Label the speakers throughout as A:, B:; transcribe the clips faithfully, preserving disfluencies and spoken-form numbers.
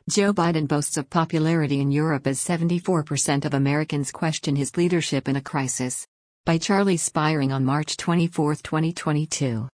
A: Joe Biden boasts of popularity in Europe as seventy-four percent of Americans question his leadership in a crisis. By Charlie Spiring on March twenty-fourth, twenty twenty-two.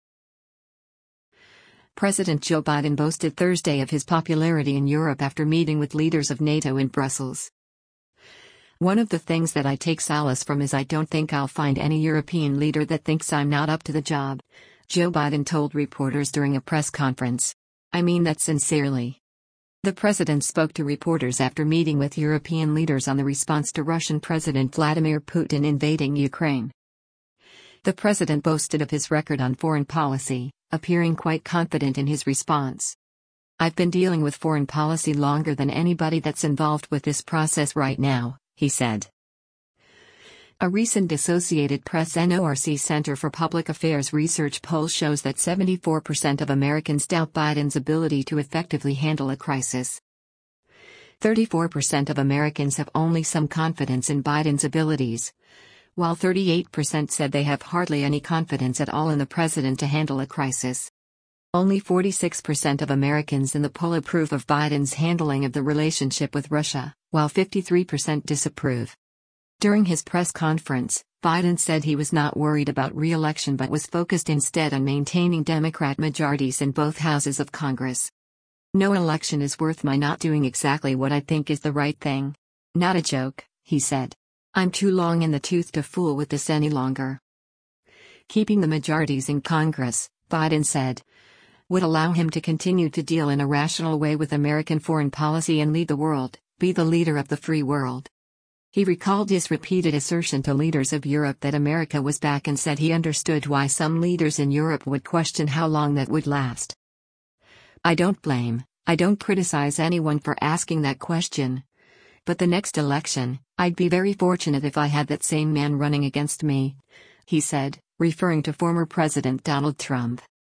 A: President Joe Biden boasted Thursday of his popularity in Europe after meeting with leaders of NATO in Brussels. "One of the things that I take solace from is I don't think I'll find any European leader that thinks I'm not up to the job," Joe Biden told reporters during a press conference. "I mean that sincerely." The president spoke to reporters after meeting with European leaders on the response to Russian President Vladimir Putin invading Ukraine. The president boasted of his record on foreign policy, appearing quite confident in his response. "I've been dealing with foreign policy longer than anybody that's involved with this process right now," he said. A recent Associated Press N O R C Center for Public Affairs research poll shows that seventy-four percent of Americans doubt Biden's ability to effectively handle a crisis. thirty-four percent of Americans have only some confidence in Biden's abilities, while thirty-eight percent said they have hardly any confidence at all in the president to handle a crisis. Only forty-six percent of Americans in the poll approve of Biden's handling of the relationship with Russia, while fifty-three percent disapprove. During his press conference, Biden said he was not worried about re-election but was focused instead on maintaining Democrat majorities in both houses of Congress. "No election is worth my not doing exactly what I think is the right thing. Not a joke," he said. "I'm too long in the tooth to fool with this any longer." Keeping the majorities in Congress, Biden said, would allow him to continue to deal in a rational way with American foreign policy and lead the world, be the leader of the free world. He recalled his repeated assertion to leaders of Europe that America was back and said he understood why some leaders in Europe would question how long that would last. "I don't blame, I don't criticize anyone for asking that question. But the next election, I'd be very fortunate if I had that same man running against me," he said, referring to former President Donald Trump.